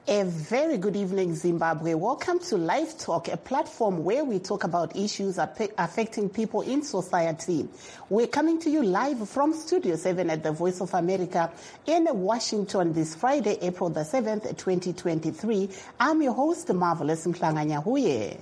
A very good evening, Zimbabwe. Welcome to Live Talk, a platform where we talk about issues affecting people in society. We're coming to you live from Studio 7 at the Voice of America in Washington this Friday, April the 7th, 2023. I'm your host, Marvelous Mhlanganyahuye.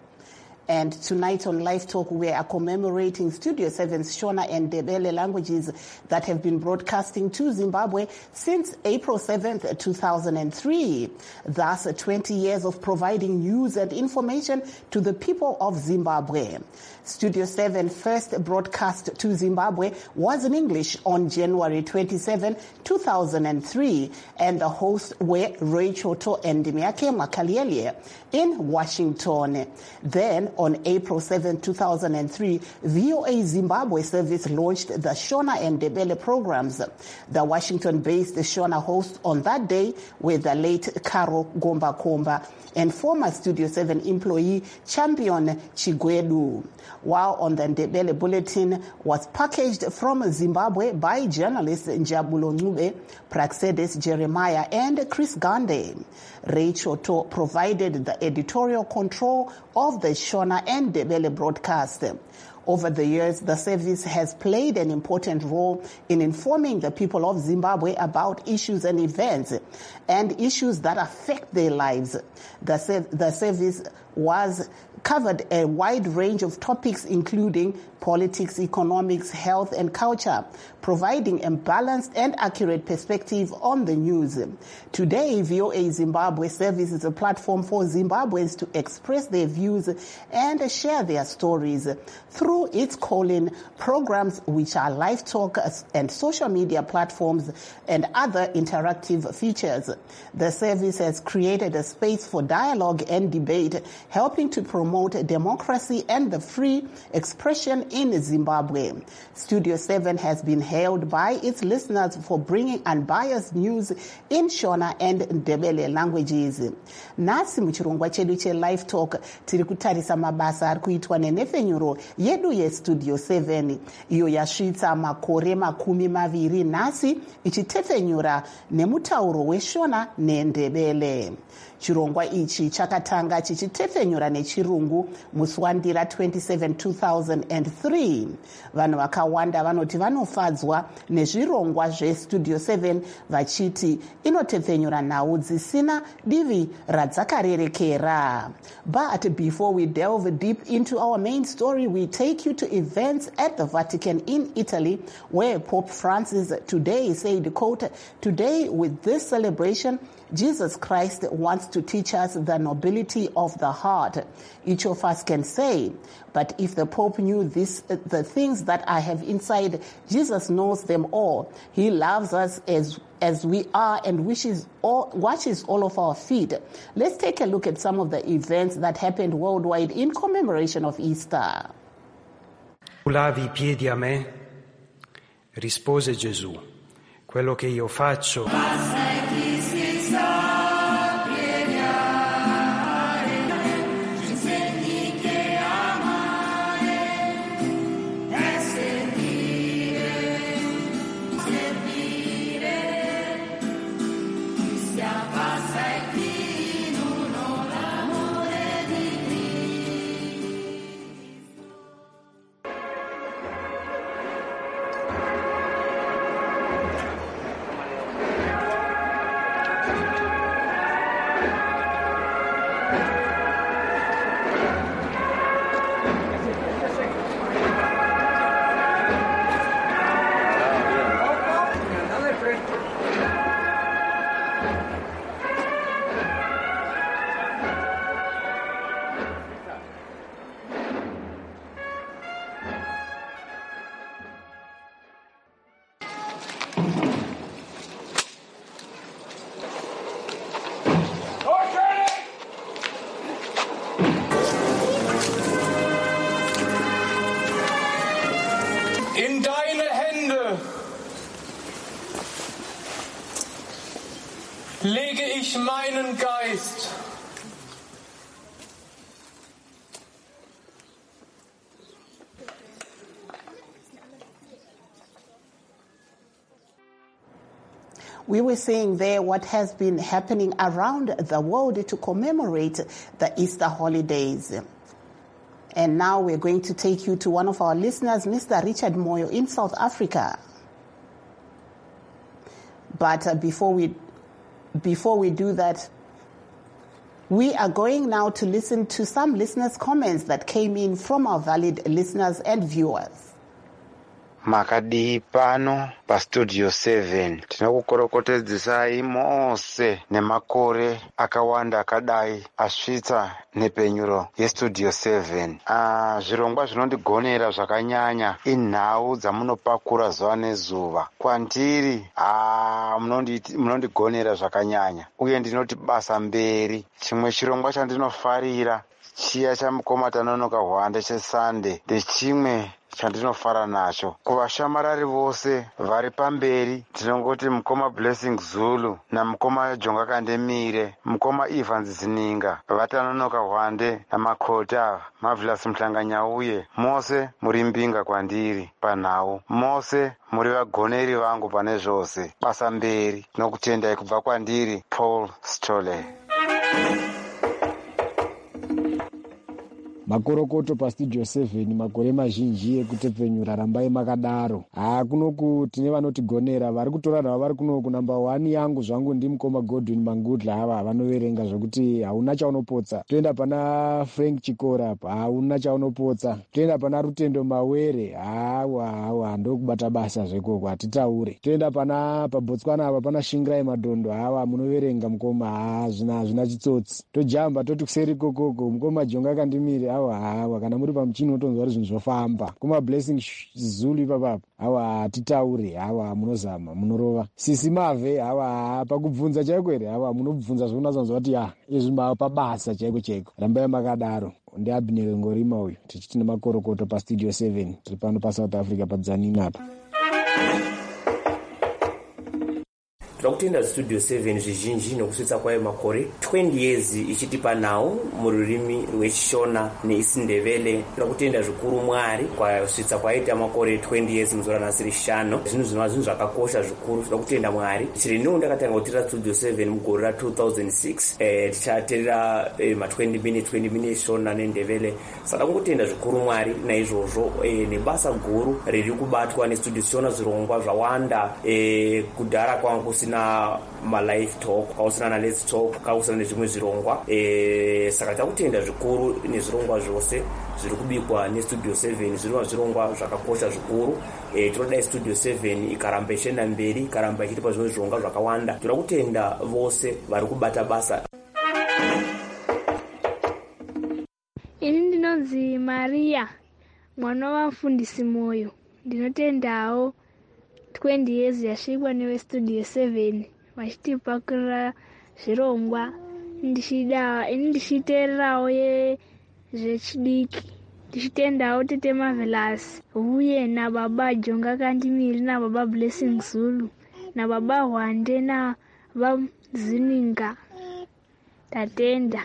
And tonight on Live Talk, we are commemorating Studio 7's Shona and Ndebele languages that have been broadcasting to Zimbabwe since April 7th, 2003. Thus, 20 years of providing news and information to the people of Zimbabwe. Studio 7 first broadcast to Zimbabwe was in English on January 27, 2003, and the hosts were Ray Choto and Dimiake Makaliele in Washington. Then, on April 7, 2003, VOA Zimbabwe service launched the Shona and Ndebele programs. The Washington-based Shona host on that day were the late Karo Gomba Komba and former Studio 7 employee Champion Chigwedu, while on the Ndebele bulletin was packaged from Zimbabwe by journalists Njabulo Ncube, Praxedes Jeremiah, and Chris Gande. Ray Choto provided the editorial control of the Shona and Ndebele broadcast. Over the years, the service has played an important role in informing the people of Zimbabwe about issues and events and issues that affect their lives. The service covered a wide range of topics including politics, economics, health, and culture, providing a balanced and accurate perspective on the news. Today, VOA Zimbabwe service is a platform for Zimbabweans to express their views and share their stories through its call-in programs, which are live talk and social media platforms and other interactive features. The service has created a space for dialogue and debate, helping to promote democracy and the free expression in Zimbabwe. Studio 7 has been hailed by its listeners for bringing unbiased news in Shona and Ndebele languages. Nasi muchirongwa chedu che Live Talk tiri kutarisa mabasa ari kuitwa nenefenyuro yedu yeStudio 7 iyo yasvitsa makore 20 nhasi ichitefenyura nemutauro weshona neNdebele. Chirongwa ichi chakatanga chichitefenyura nechirungu musi waNdira 27, 2003. Vanhu vakawanda vanoti vanofadzwa nezvirongwa zveStudio 7 vachiti inotefenyura nhau dzisina divi radzakarerekera. But before we delve deep into our main story, we take you to events at the Vatican in Italy, where Pope Francis today said, quote, "Today with this celebration, Jesus Christ wants to teach us the nobility of the heart. Each of us can say, but if the Pope knew the things that I have inside, Jesus knows them all. He loves us as we are and washes all of our feet." Let's take a look at some of the events that happened worldwide in commemoration of Easter. Tu lavi I piedi a me? Rispose Gesù, quello che io faccio. In deine Hände lege ich meinen Geist. We were saying there what has been happening around the world to commemorate the Easter holidays. And now we're going to take you to one of our listeners, Mr. Richard Moyo in South Africa. But before we do that, we are going now to listen to some listeners' comments that came in from our valid listeners and viewers. Makadi pano pa Studio 7 tinokukorokotedzisai mose nemakore akawanda akadai asvitsa nepenyuro yeStudio 7. Zvirongwa zvinondigonera zvakanyanya inhau dzamunopakura zuva nezuva. Kwandiri munondigonera zvakanyanya uye ndinoti basa mberi. Chimwe chirongwa chandinofarira chiya chamukoma Tanonoka Hwande cheSunday ndechimwe chandinofara nacho. Kuvashamarari vose vari pamberi tinongoti mukoma Blessing Zulu namukoma Jonga Kandemire, mukoma Evans Zininga, vatanonoka Hwande namakota Marvelous Mhlanganyauye, mose muri mbinga kwandiri panhau, mose muri vagoneri vangu pane zvose. Basa mberi. Tinokutendai kubva kwandiri Paul Stolle. Makorokoto pa Studio 7 makore mazhinji ekutepenyura rambai makadaro. Kunoku tine vanotigonera vari kutorana vari kunoku number 1 yangu zvangu ndimukoma Godwin Mangudla ava vanoverenga zvokuti hauna chaunopotsa. Toenda pana Frank Chikora apa hauna chaunopotsa. Toenda pana Rutendo Mawere hawa ndokubata basa zvekoko atitaure. Toenda pana paBotswana apa pana Shingrai Madondo hawa munoverenga mukoma zvina chitsotsi. Tojamba toti kuseri kokoko mukoma Jonga Kandemire hawa kana muri pamuchini unotonzwa kuti zvinhu zvofamba. Kuma Blessing Zulu ipapa hawa atitaure hawa munozama munorova. Sisi Mave hawa pakubvunza chaiko ere hawa munobvunza zvounazanzwa kuti izvi pabasa chaiko rambai makadaro. Ndi Abner Ngorima uyu tichiti nemakorokoto pa Studio 7 tiri pano pa South Africa pa Tzaneen apa. Trakutenda Studio 7 zvizhinji nokusvitsa kwayo makore 20 years ichitipa nhau mururimi rwechishona neisindevele. Trakutenda zvikuru Mwari kwasvitsa kwaita makore 20 years muzora nasiri 5. Zvinhu zvakakosha zvikuru. Trakutenda Mwari. Chiri ndino ndakatanga kutira Studio 7 mugore ra 2006. Tichaterera ma 20 minutes shona nendevele. Saka ngutenda zvikuru Mwari naizvozvo nebasa guru riri kubatwa nestudio shona zvirongwa zvawanda kudhara kwangu na ma live talk kausina na let's talk kausina nezvimwe zvirongwa saka takutenda zvikuru nezvirongwa zvose zviri kubikwa neStudio 7 zvirongwa zvakakosha zvikuru. Tinoda Studio 7 ikaramba ichienda mberi ikaramba ichitipa zvimwe zvirongwa zvakawanda. Tinoda kutenda vose vari kubata basa. Ini ndinonzi Maria mwana wamfundisi Moyo. Ndinotendawo 20 years yasvikwa neStudio 7 vachitipakurira zvirongwa. Ndichiteererawo zvechidiki. Ndichitendawo Tete Marvelous uye nababa Jonga Kandemire nababa Blessing Zulu nababa Hwande nababa Zininga. Tatenda.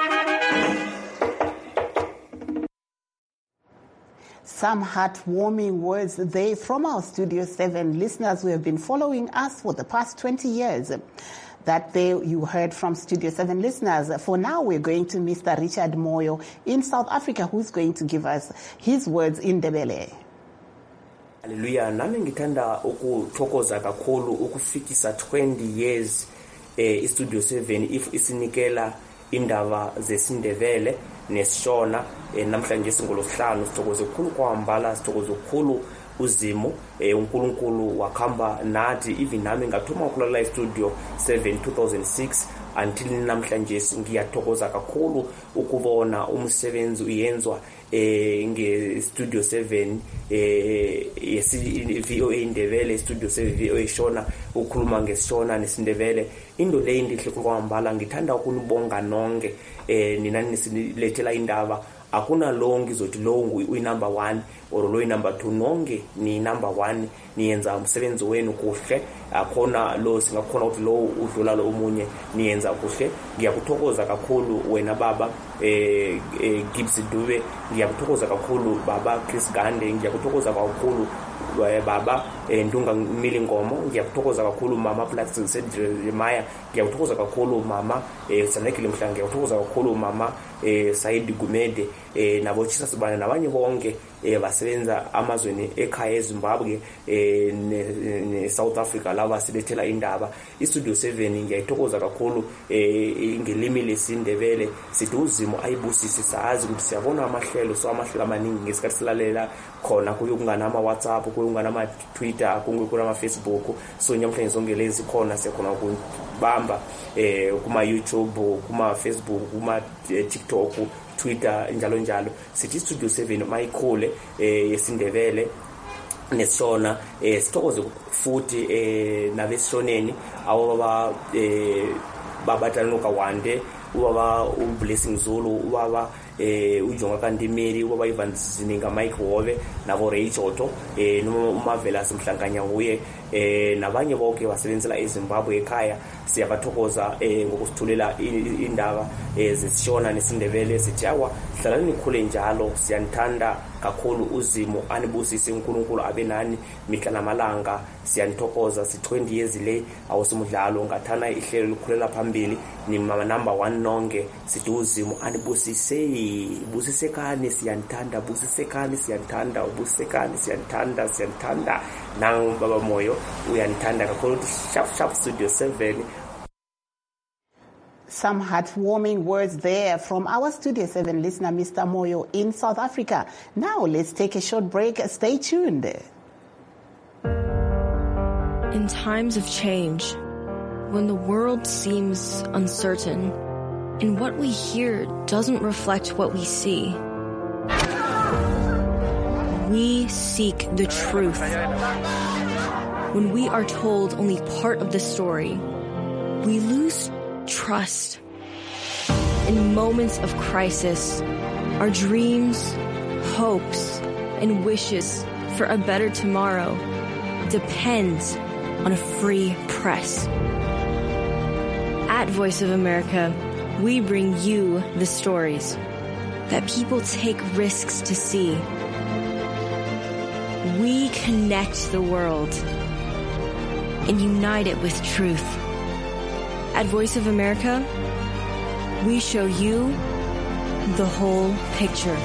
Some heartwarming words there from our Studio 7 listeners who have been following us for the past 20 years. That there you heard from Studio 7 listeners. For now, we're going to Mr. Richard Moyo in South Africa, who's going to give us his words in Ndebele. Hallelujah. Nami ngithanda ukuthokoza kakhulu ukufikisa 20 years iStudio 7 if isinikela indaba zesindebele nesishona namhlanje singolosihlanu sithokoze kukhulu kwambala sithokoze kukhulu uzimu uNkulunkulu wakhamba nathi even nami ngathuma kula live Studio 7 2006 until namhlanje ngiyathokoza kakhulu ukubona umsebenzi uyenzwa ngeStudio 7 VOA Ndebele Studio 7 VOA Shona ukhuluma ngesishona nesindebele. Into le ndihle kwambala ngithanda ukunibonga nonke nina nisilethela indaba. Akuna longi zothi lo uyi number 1 or lo number 2 nonke ni number 1 niyenza umsebenzi wenu kuhle. Akhona lo singakhona ukuthi lo udlula lo umunye niyenza kuhle. Ngiyakuthokoza kakhulu wena baba Gibbs Dube, ngiyakuthokoza kakhulu baba Chris Gande, ngiyakuthokoza kakhulu baba Ndunga Milingomo, ngiyakuthokoza kakhulu mama Plaxton Jeremiah, ngiyakuthokoza kakhulu mama Sanekile Mhlange, ngiyakuthokoza kakhulu mama Said Gumede nabo Chisa Sibane nabanye bonke basebenza amazweni ekhaya eZimbabwe ne South Africa laba silethela indaba. iStudio 7 ngiyayithokoza kakhulu ngelimi lesindebele sithi uzimo ayibusisi, sazi ukuthi siyabona amahlelo amaningi ngesikhathi silalela khona kuyo kungana ama WhatsApp, kuyo kungana ama Twitter, kuyo ama Facebook. So nyamhla ngizongelezi khona siyakhona ukubamba kuma YouTube, kuma Facebook, kuma TikTok, Twitter njalo sithi iStudio 7 mayikhule yesindebele nesishona sithokoze futhi nabesishoneni awaba babatanoka wande ubaba uBlessing Zulu, ubaba uJonga Kandimeli, ubaba Ivan Zininga, Mike Hobe nabo Ray Choto noMavelas Mhlanganya nguye nabanye bonke basebenzela eZimbabwe ekhaya. Siyabathokoza ngokusithulela indaba zesishona nesindebele. Sithi awa hlalani nikhule njalo, siyanithanda kakhulu, uzimo anibusise, uNkulunkulu abe nani mihla namalanga. Siyanithokoza, si 20 years le awusimudlalo ngathana ihlelo likhulela phambili, ni mama number 1 nonke. Sithi uzimo anibusise, busisekani siyanithanda, busisekani siyanithanda, busisekani siyanithanda nang baba Moyo uyanithanda kakhulu. Sharp Studio 7. Some heartwarming words there from our Studio 7 listener, Mr. Moyo in South Africa. Now let's take a short break. Stay tuned. In times of change, when the world seems uncertain and what we hear doesn't reflect what we see, we seek the truth. When we are told only part of the story, we lose trust. In moments of crisis, our dreams, hopes, and wishes for a better tomorrow depends on a free press. At Voice of America, we bring you the stories that people take risks to see. We connect the world and unite it with truth. At Voice of America, we show you the whole picture.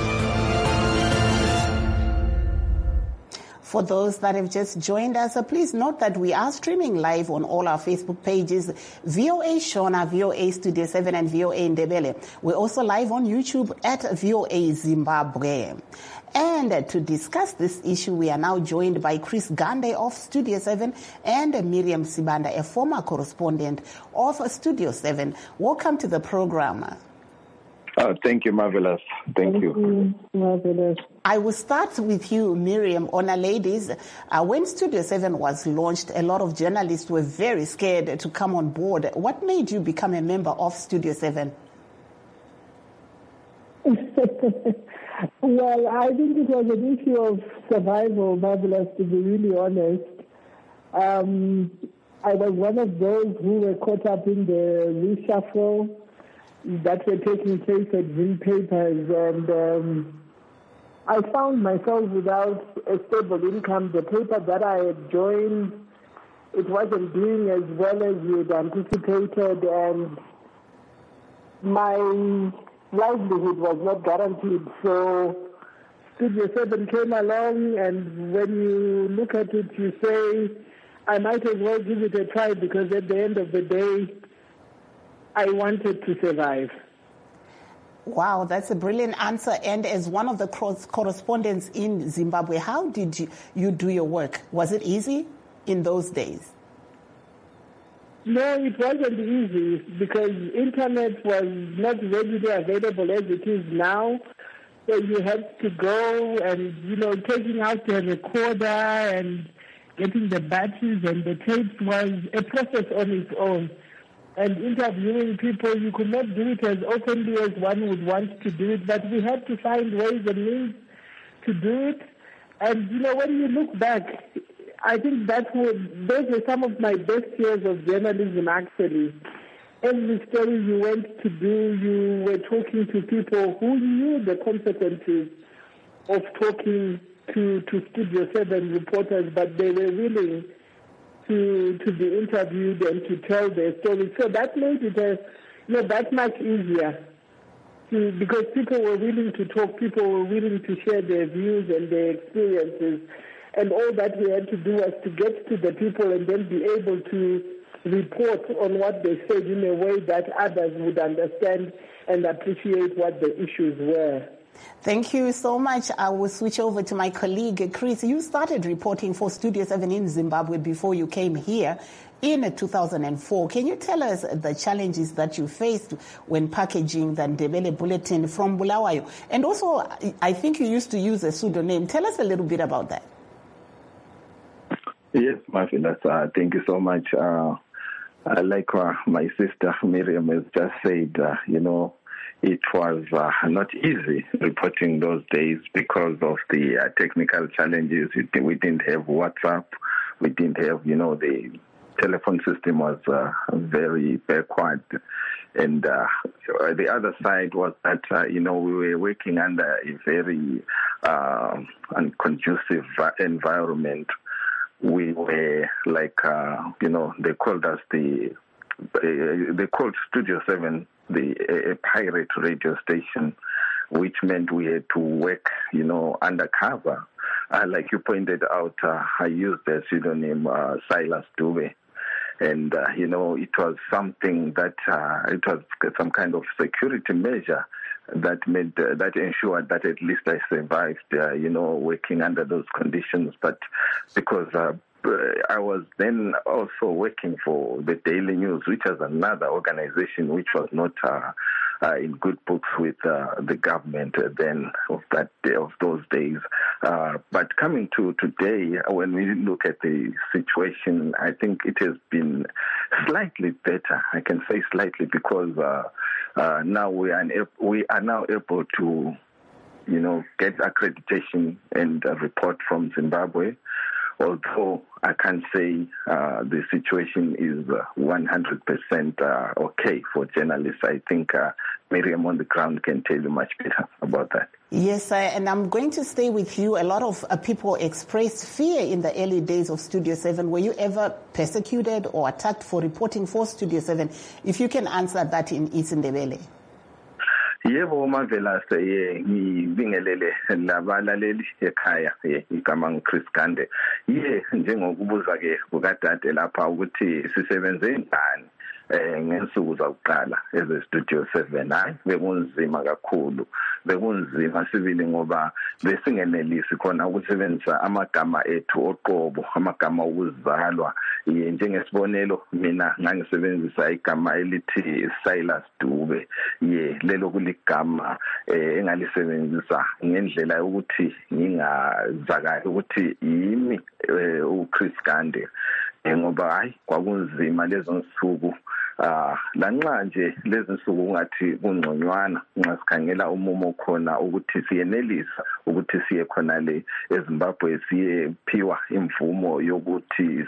For those that have just joined us, please note that we are streaming live on all our Facebook pages, VOA Shona, VOA Studio 7, and VOA Ndebele. We're also live on YouTube at VOA Zimbabwe. And to discuss this issue, we are now joined by Chris Gande of Studio 7 and Miriam Sibanda, a former correspondent of Studio 7. Welcome to the program. Thank you, Marvelous. Thank you. Marvelous. I will start with you, Miriam. Honor ladies, when Studio 7 was launched, a lot of journalists were very scared to come on board. What made you become a member of Studio 7? Well, I think it was an issue of survival, Marvelous, to be really honest. I was one of those who were caught up in the reshuffle that were taking place at Green Papers, and I found myself without a stable income. The paper that I had joined, it wasn't doing as well as we had anticipated, and my livelihood was not guaranteed. So Studio 7 came along, and when you look at it, you say, I might as well give it a try, because at the end of the day, I wanted to survive. Wow, that's a brilliant answer. And as one of the correspondents in Zimbabwe, how did you do your work? Was it easy in those days? No, it wasn't easy, because internet was not readily available as it is now. So you had to go and, taking out the recorder and getting the batteries and the tapes was a process on its own. And interviewing people, you could not do it as openly as one would want to do it, but we had to find ways and means to do it. And, when you look back, I think those were some of my best years of journalism, actually. Every story you went to do, you were talking to people who knew the consequences of talking to Studio 7 reporters, but they were willing to be interviewed and to tell their stories. So that made it that much easier, because people were willing to talk, people were willing to share their views and their experiences, and all that we had to do was to get to the people and then be able to report on what they said in a way that others would understand and appreciate what the issues were. Thank you so much. I will switch over to my colleague, Chris. You started reporting for Studio 7 in Zimbabwe before you came here in 2004. Can you tell us the challenges that you faced when packaging the Ndebele Bulletin from Bulawayo? And also, I think you used to use a pseudonym. Tell us a little bit about that. Yes, Marvelous. Thank you so much. Like my sister Miriam has just said, it was not easy reporting those days because of the technical challenges. We didn't have WhatsApp. We didn't have, the telephone system was very backward. And the other side was that, we were working under a very unconducive environment. We were like, they called us they called Studio 7 a pirate radio station, which meant we had to work, undercover. Like you pointed out, I used the pseudonym Silas Dube. And, it was something that, it was some kind of security measure that ensured that at least I survived, working under those conditions. But because I was then also working for the Daily News, which was another organization which was not in good books with the government then of those days. But coming to today, when we look at the situation, I think it has been slightly better. I can say slightly because now we are now able to, get accreditation and report from Zimbabwe. Although I can't say the situation is 100% okay for journalists. I think Miriam on the ground can tell you much better about that. Yes, and I'm going to stay with you. A lot of people expressed fear in the early days of Studio 7. Were you ever persecuted or attacked for reporting for Studio 7? If you can answer that in isiNdebele. Yebo Marvelous ngibingelele labalaleli ekhaya igama nguChris Gande njengokubuza ke kukadade lapha ukuthi sisebenze njani ngensuku zakuqala eze-Studio 7. Hayi, bekunzima kakhulu, bekunzima sibili ngoba besingenelisi khona ukusebenzisa amagama ethu oqobo, amagama okuzalwa. Njengesibonelo, mina ngangisebenzisa igama elithi Silas Dube. Lelo kuligama engalisebenzisa ngendlela yokuthi ngingazakala ukuthi yimi uChris Gande, ngoba hayi kwakunzima lezo nsuku. Lanxa nje lezi nsuku ungathi kungconywana nxa sikhangela umumo khona ukuthi siyenelisa ukuthi siye khona le eZimbabwe siyephiwa imvumo yokuthi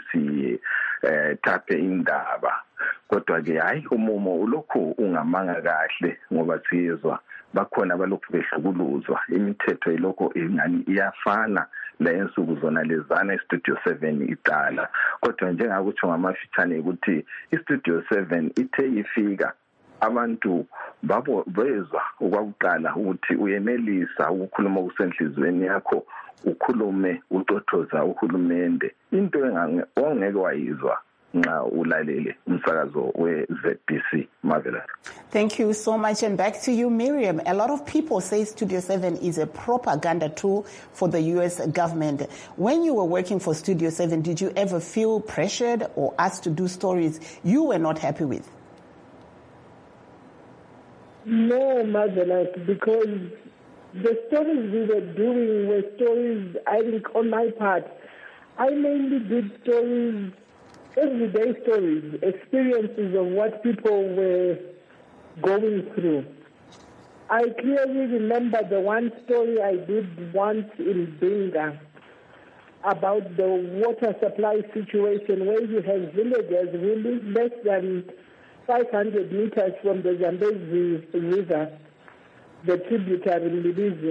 taphe indaba. Kodwa ke hayi umumo ulokhu ungamanga kahle ngoba siyezwa bakhona balokhu behlukuluzwa. Imithetho ilokho ingani iyafana la ensuku zona lezana iStudio 7 iqala. Kodwa njengakuthi ngamafitshane ukuthi iStudio 7 ithe ifika abantu bezwa okwakuqala ukuthi uyenelisa ukukhuluma kusenhlizweni yakho, ukhulume uxoxoza uhulumende, into ongeke wayizwa nxa ulalele umsakazo we-ZBC. Marvelous. Thank you so much. And back to you, Miriam. A lot of people say Studio 7 is a propaganda tool for the U.S. government. When you were working for Studio 7, did you ever feel pressured or asked to do stories you were not happy with? No, Marvelous, because the stories we were doing were stories, I think, on my part. I mainly did stories, everyday stories, experiences of what people were going through. I clearly remember the one story I did once in Binga about the water supply situation where you have villagers who live less than 500 meters from the Zambezi River, the tributary Mlibizi,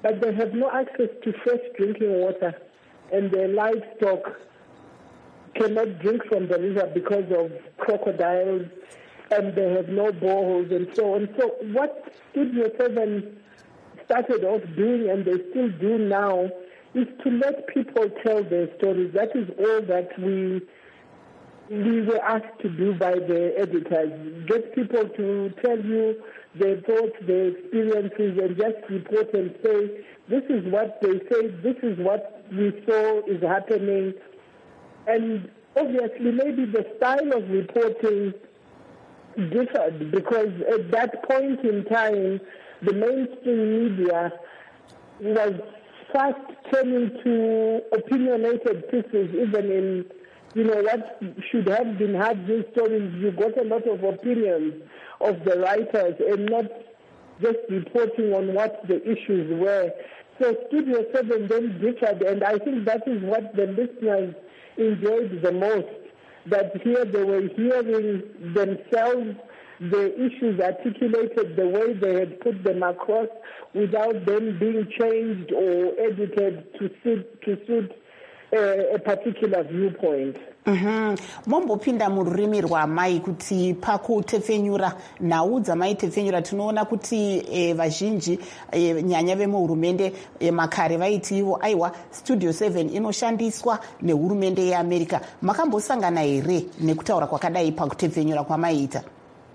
but they have no access to fresh drinking water, and their livestock cannot drink from the river because of crocodiles, and they have no boreholes and so on. So what Studio 7 started off doing, and they still do now, is to let people tell their stories. That is all that we were asked to do by the editors. Get people to tell you their thoughts, their experiences, and just report and say, this is what they say, this is what we saw is happening. And obviously maybe the style of reporting differed, because at that point in time, the mainstream media was fast turning to opinionated pieces, even in, what should have been hard news stories. You got a lot of opinions of the writers and not just reporting on what the issues were. So Studio 7 then differed, and I think that is what the listeners enjoyed the most, that here they were hearing themselves, the issues articulated the way they had put them across without them being changed or edited to suit a particular viewpoint. Mombopinda mururimi rwamai kuti pakutefenyura nhau dzamaitefenyura tinoona kuti vazhinji nyanya vemuhurumende makare vaiti ivo aiwa Studio 7 inoshandiswa nehurumende yeAmerica. Makambosangana here nekutaura kwakadai pakutefenyura kwamaita?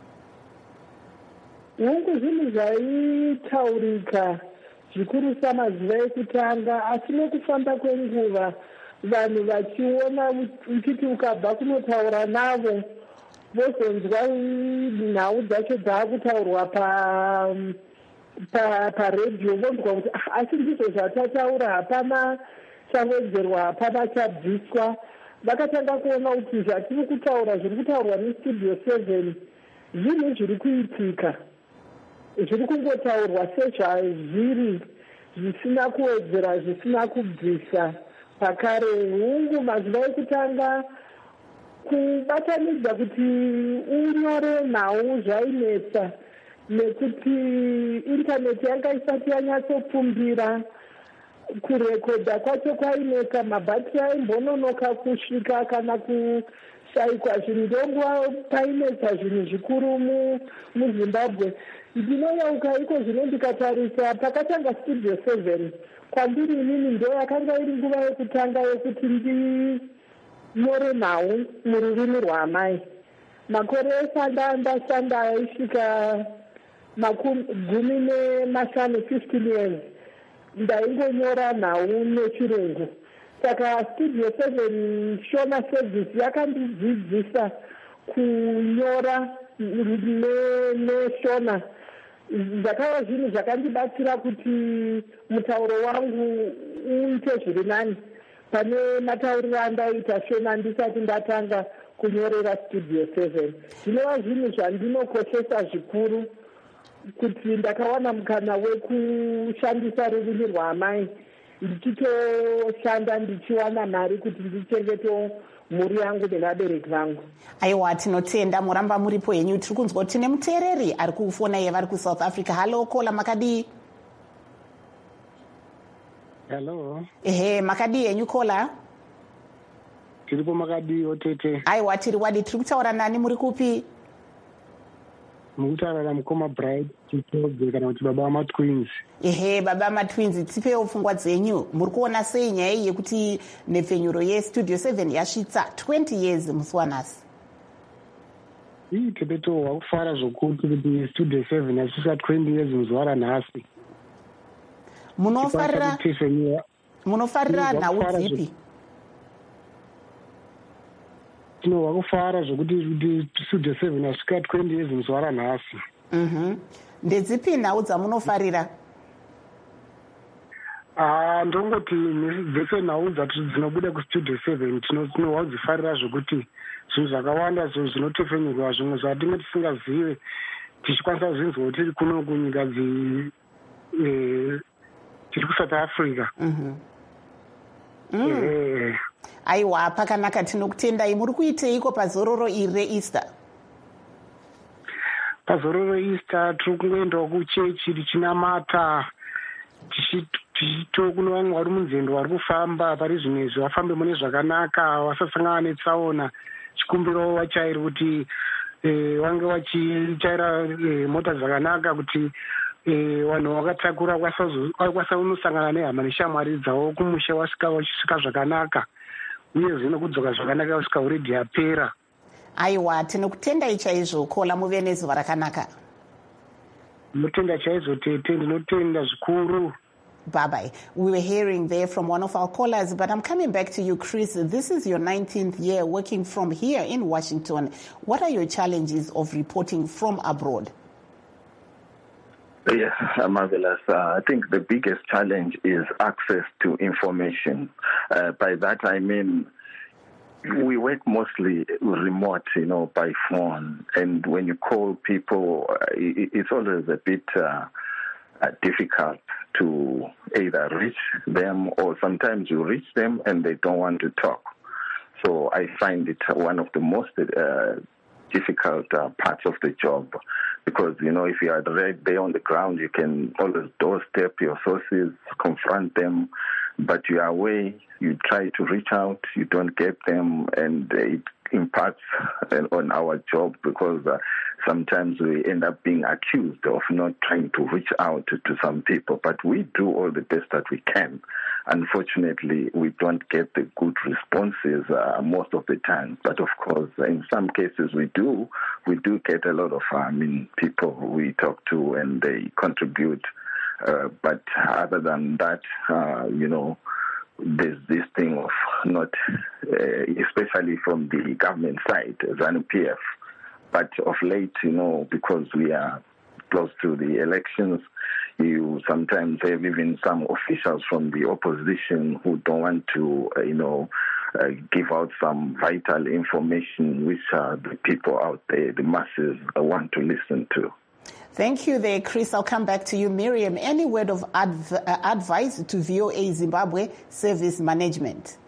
Hungu zvinhu zvaitaurika zvikuru samazuva ekutanga, asi nekufamba kwenguva vanhu vachiona uchiti ukabva kunotaura navo vozonzwa nhau dzacho dzaakutaurwa paredhiyo vonzwa kuti asi ndizvo zvatataura, hapana chawedzerwa, hapana chabviswa. Vakatanga kuona kuti zvatiri kutaura zviri kutaurwa neStudio 7 zvinhu zviri kuitika, zviri kungotaurwa sezvazviri, zvisina kuwedzera, zvisina kubvisa. Pakare hungu mazuva ekutanga kubatanidza kuti unyore nhau zvainetsa, nekuti intaneti yanga isati yanyatsopfumbira. Kurekodha kwacho kwainetsa, mabhatiri aimbononoka kusvika kana kushayikwa zvinhu. Ndonguva painetsa zvinhu zvikuru muZimbabwe. Ndinoyeuka iko zvino ndikatarisa pakatanga Studio 7, kwandiri inini ndo yakanga iri nguva yekutanga yekuti ndinyore nhau mururimi rwaamai. Makore ndashanda aisvika 15 years ndaingonyora nhau nechirungu. Saka Studio 7 Shona Service yakandidzidzisa kunyora neshona. Zvakava zvinhu zvakandibatsira kuti mutauro wangu uite zviri nani pane matauriro andaita Shona ndisati ndatanga kunyorera Studio 7. Zvinova zvinhu zvandinokoshesa zvikuru kuti ndakawana mukana wekushandisa rurimi rwaamai, ndichitoshanda ndichiwana mari kuti ndichengete mhuri yangu nevabereki vangu. Aiwa, tinotenda muramba muripo henyu. Tiri kunzwa kuti tine muteereri ari kufona iye vari kuSouth Africa. Halo Kola, makadii? Hello. Ehe, makadii henyu Kola? Tiripo makadii otete? Aiwa, tiri wadi. Tiri kutaura nani, muri kupi? Mukutaura naMukoma Bride Chitobwe kana kuti baba vamatwins. Ehe, baba vamatwins, tipewo pfungwa dzenyu. Muri kuona sei nyaya iyi yekuti nepfenyuro yeStudio 7 yasvitsa 20 years musi wanhasi? Tepeto wakufara zvokuti kuti Studio 7 yasvitsa 20 years muzuva ranhasi. Munofarira nhau dzipi? Wakufara zvokuti Studio 7 yasvika 20 years muzuva ranhasi. Ndedzipi nhau dzamunofarira? Ndongoti dzese nhau dzinobuda kuStudio 7 tinowadzifarira zvokuti zvinhu zvakawanda zvinotefenyurwa, zvimwe zvatinge tisingazive tichikwanisa kuzvinzwa tiri kuno kunyika tiri kuSouth Africa. Aiwa, pakanaka, tinokutendai. Muri kuiteiko pazororo iri reEaster? Pazororo reEaster tiri kungoendawo kuchechi tichinamata, tichitokunova mwari munzendo vari kufamba pari zvinezvi vafambe mune zvakanaka vasasangana netsaona. Chikumbiro vachairi kuti vange vachichaira mota zvakanaka kuti vanhu vakatakura kwasanosangana nehama neshamwari dzavo kumusha vachisvika zvakanaka uye zvino kudzoka zvakanaka vasvika uredhi yapera. Aiwa, tinokutendai chaizvo Kola, muve nezuva rakanaka. Ndinotenda chaizvo tete, ndinotenda zvikuru. Bye-bye. We were hearing there from one of our callers, but I'm coming back to you, Chris. This is your 19th year working from here in Washington. What are your challenges of reporting from abroad? Yes, marvelous. I think the biggest challenge is access to information. By that I mean we work mostly remote, by phone. And when you call people, it's always a bit difficult to either reach them, or sometimes you reach them and they don't want to talk. So I find it one of the most difficult parts of the job, because if you are right there on the ground, you can always doorstep your sources, confront them, but you are away, you try to reach out, you don't get them, and it impacts on our job, because sometimes we end up being accused of not trying to reach out to some people, but we do all the best that we can. Unfortunately, we don't get the good responses most of the time, but of course, in some cases we do get a lot of people we talk to and they contribute, but other than that, there's this thing of not, especially from the government side, ZANU-PF. But of late, because we are close to the elections, you sometimes have even some officials from the opposition who don't want to, give out some vital information which the people out there, the masses, want to listen to. Thank you there, Chris. I'll come back to you. Miriam, any word of advice to VOA Zimbabwe service management?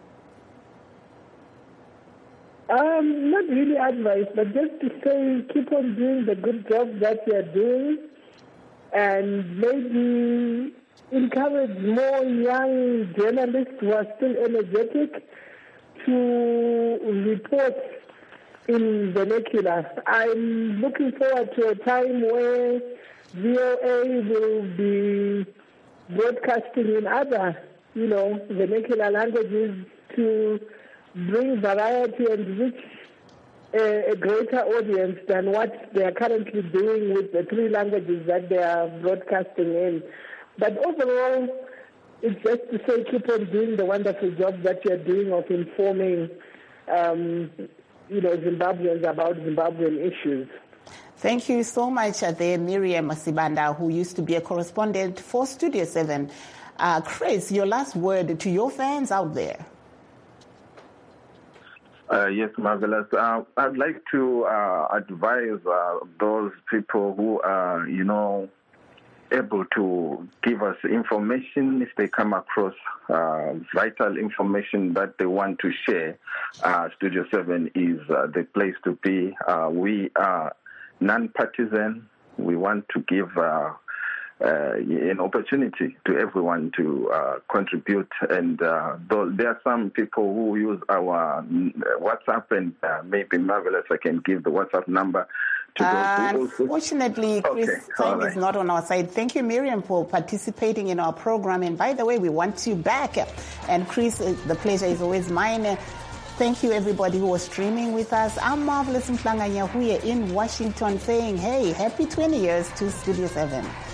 Not really advice, but just to say keep on doing the good job that you are doing, and maybe encourage more young journalists who are still energetic to report in vernacular. I'm looking forward to a time where VOA will be broadcasting in other, vernacular languages to bring variety and reach a greater audience than what they are currently doing with the 3 languages that they are broadcasting in. But overall, it's just to say keep on doing the wonderful job that you're doing of informing Zimbabweans about Zimbabwean issues. Thank you so much there, Miriam Sibanda, who used to be a correspondent for Studio 7. Chris, your last word to your fans out there. Yes, marvelous. I'd like to advise those people who are, able to give us information if they come across vital information that they want to share. Studio 7 is the place to be. We are non-partisan. We want to give an opportunity to everyone to contribute. And though there are some people who use our WhatsApp, and maybe marvelous, I can give the WhatsApp number. Unfortunately, Chris, time is not on our side. Thank you, Miriam, for participating in our program. And by the way, we want you back. And Chris, the pleasure is always mine. Thank you, everybody who was streaming with us. I'm Marvelous Mhlanga Nyahuye in Washington saying, hey, happy 20 years to Studio 7.